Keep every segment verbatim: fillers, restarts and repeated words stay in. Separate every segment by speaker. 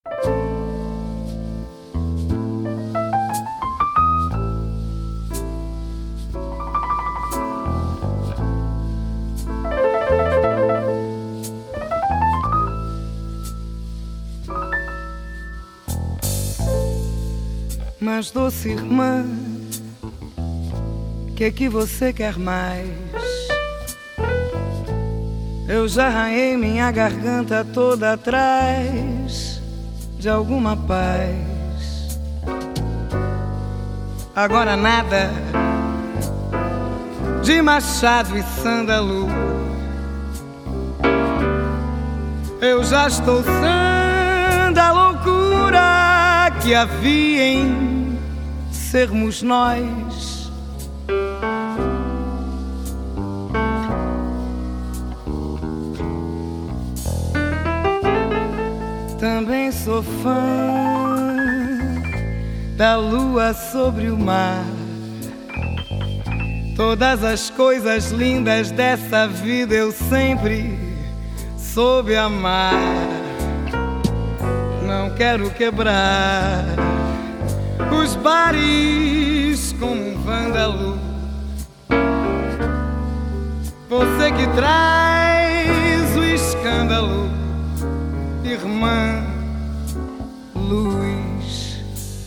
Speaker 1: Mas doce irmã, que é que você quer mais? Eu já arranhei minha garganta toda atrás de alguma paz. Agora nada de machado e sândalo. Eu já estou sã da loucura que havia em sermos nós. Também sou fã da lua sobre o mar. Todas as coisas lindas dessa vida eu sempre soube amar. Não quero quebrar os bares como um vândalo. Você que traz o escândalo, irmã Luz.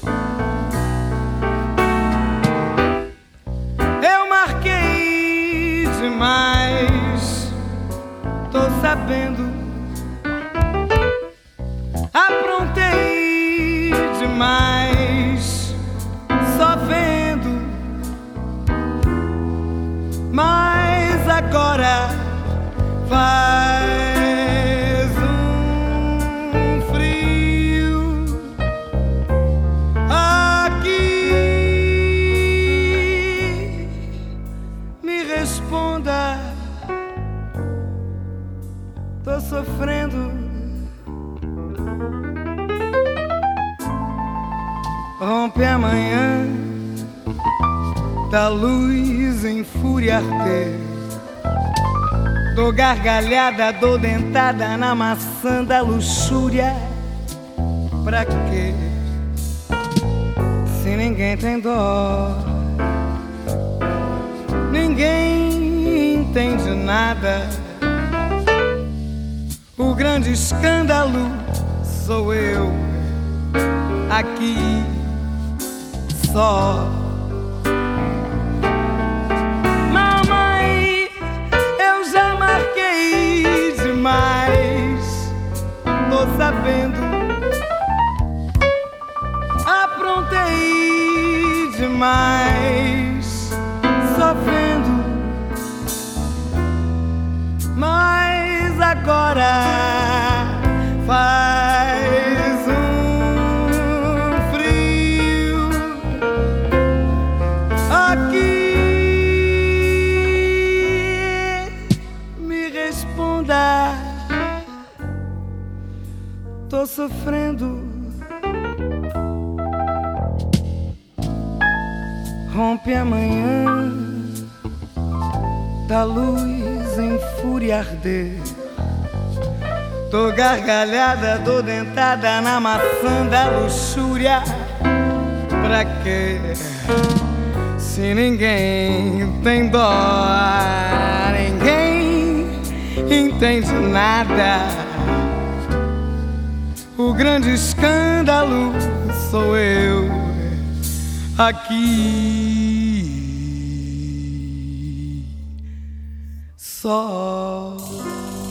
Speaker 1: Eu marquei demais, tô sabendo. Aprontei demais, só vendo. Mas agora faz um frio aqui. Me responda, tô sofrendo. Rompe amanhã da luz em fúria arder. Dou gargalhada, dou dentada na maçã da luxúria. Pra quê? Se ninguém tem dó, ninguém entende nada. O grande escândalo sou eu aqui só. Mamãe, eu já marquei demais, tô sabendo. Aprontei demais, só vendo. Mas agora faz um frio aqui. Me responda, tô sofrendo. Rompe amanhã da luz em fúria arder. Tô gargalhada, tô dentada na maçã da luxúria. Pra quê? Se ninguém tem dó, ninguém entende nada. O grande escândalo sou eu aqui só.